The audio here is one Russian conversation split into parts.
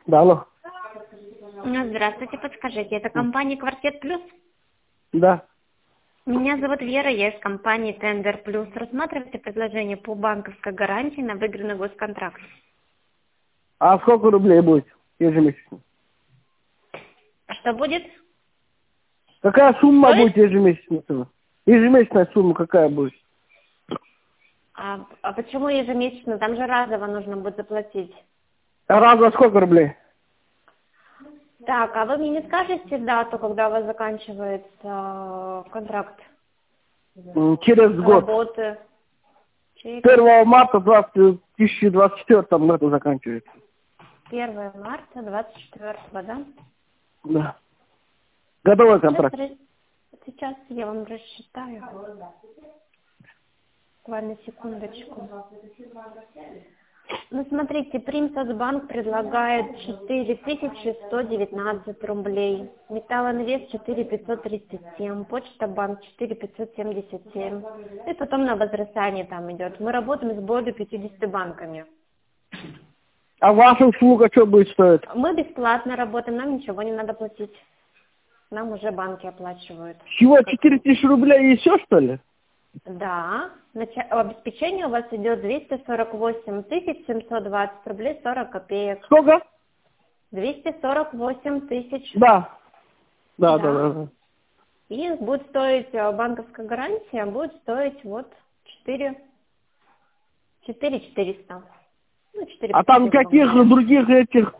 Да, алло. Здравствуйте, подскажите, это компания «Квартет Плюс»? Да. Меня зовут Вера, я из компании «Тендер Плюс». Рассматривайте предложение по банковской гарантии на выигранный госконтракт. А сколько рублей будет ежемесячно? Что будет? Какая сумма Sorry? будет ежемесячно? Ежемесячная сумма какая будет? А почему ежемесячно? Там же разово нужно будет заплатить. А раз во сколько рублей? Так, а вы мне не скажете дату, когда у вас заканчивается контракт Через год. работы? Через 1 марта 2024 году заканчивается. 1 марта 24, да? Да. Годовой контракт. Сейчас я вам рассчитаю. Буквально секундочку. Ну, смотрите, Примсоцбанк предлагает 4119 рублей. Металлинвест 4537, Почта Банк 4577. И потом на возрастание там идет. Мы работаем с более 50 банками. А ваша услуга что будет стоить? Мы бесплатно работаем, нам ничего не надо платить. Нам уже банки оплачивают. Всего 4000 рублей и все, что ли? Да, обеспечение у вас идет 248 720 рублей 40 копеек. Сколько? 248 тысяч. Да. Да. И будет стоить банковская гарантия, будет стоить вот 4 400. Ну, 4 А там 500 каких рублей. других этих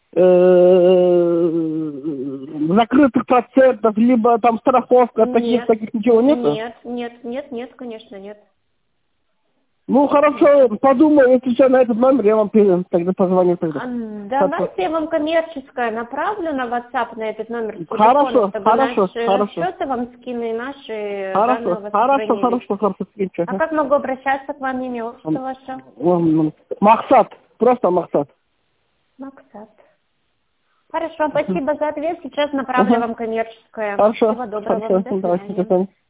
закрытых процентов, либо там страховка, таких ничего нету? Нет, конечно, нет. Ну хорошо, подумаю, если что, на этот номер я вам тогда позвоню тогда. Давайте я вам коммерческое направлю на WhatsApp, на этот номер телефона, Хорошо, чтобы хорошо, наши хорошо. расчеты вам скинули, наши данные у вас Хорошо, сохранились. скиньте. А как могу обращаться к вам, имя, отчество ваше? Махсат, просто Махсат. Максат. Хорошо, спасибо за ответ. Сейчас направлю вам коммерческое. Хорошо, Всего доброго. До давайте, до свидания. свидания.